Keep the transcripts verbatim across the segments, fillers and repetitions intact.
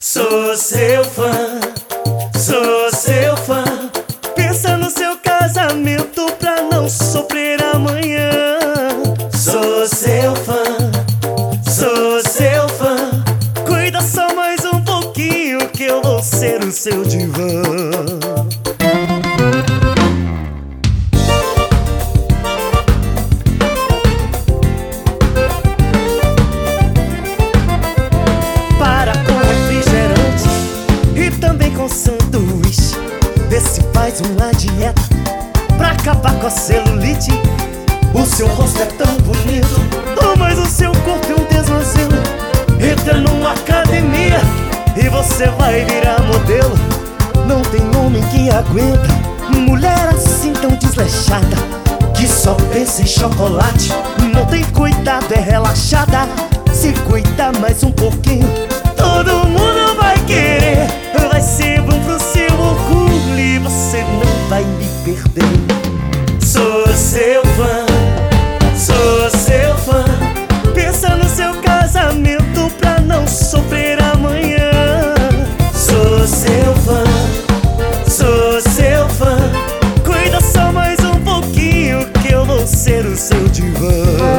Sou seu fã, sou seu fã. Pensa no seu casamento pra não sofrer amanhã. Sou seu fã, sou seu fã. Cuida só mais um pouquinho que eu vou ser o seu divã. Sanduíche, vê se faz uma dieta pra acabar com a celulite. O seu rosto é tão bonito, oh, mas o seu corpo é um desmazelo. Entra numa academia e você vai virar modelo. Não tem homem que aguenta mulher assim tão desleixada, que só pensa em chocolate, não tem cuidado, é relaxada. Se cuidar mais um pouquinho, todo mundo vai querer. Vai ser bom pro seu orgulho e você não vai me perder. Sou seu fã, sou seu fã. Pensa no seu casamento pra não sofrer amanhã. Sou seu fã, sou seu fã. Cuida só mais um pouquinho que eu vou ser o seu divã.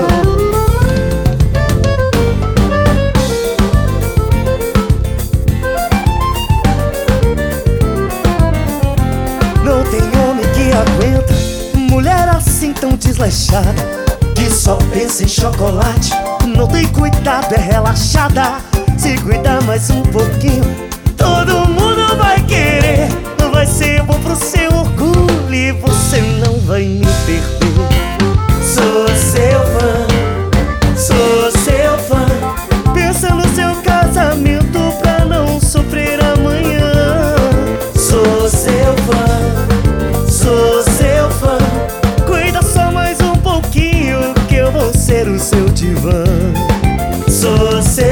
Não tem homem que aguenta mulher assim tão desleixada, que só pensa em chocolate, não tem cuidado, é relaxada. Se cuidar mais um pouquinho, todo mundo vai querer. Vai ser bom pro seu orgulho e você não vai me perder. Sou seu fã, sou seu fã. Pensa no seu casamento pra não sofrer amanhã. Sou seu fã, sou seu fã. Cuida só mais um pouquinho que eu vou ser o seu divã. Sou seu